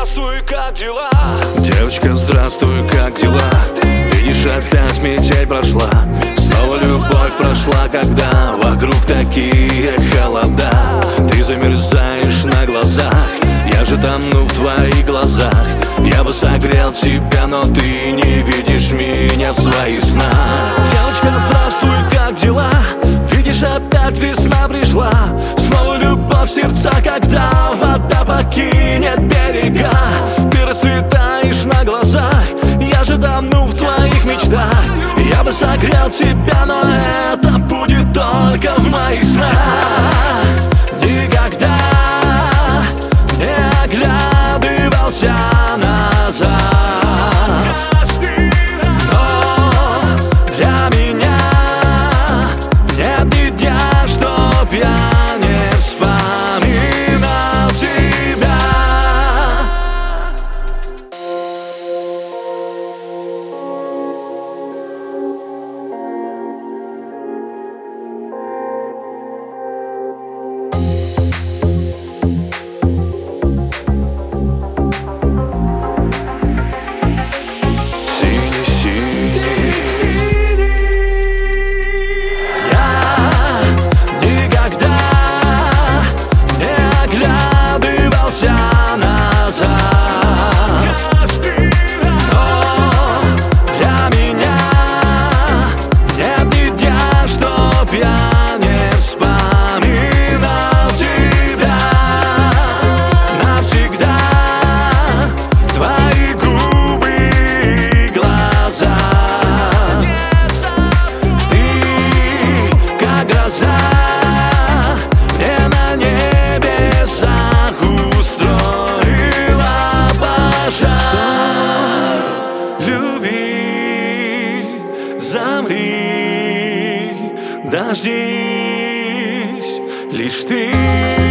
здравствуй, как дела? Девочка, здравствуй, как дела? Видишь, опять метель прошла. Снова любовь прошла, когда вокруг такие холода. Ты замерзаешь на глазах, я же тону в твоих глазах. Я бы согрел тебя, но ты не видишь меня в своих снах. Девочка, здравствуй, как дела? Видишь, опять весна пришла. Снова любовь в сердца, когда вода покинет берега. Ты расцветаешь на глазах, я же тону в твоих мечтах. Я бы согрел тебя, но это будет только в моих снах. Никогда не оглядывался назад, но для меня нет ни дня, чтоб я не вспоминал тебя. Замри, дождись, лишь ты.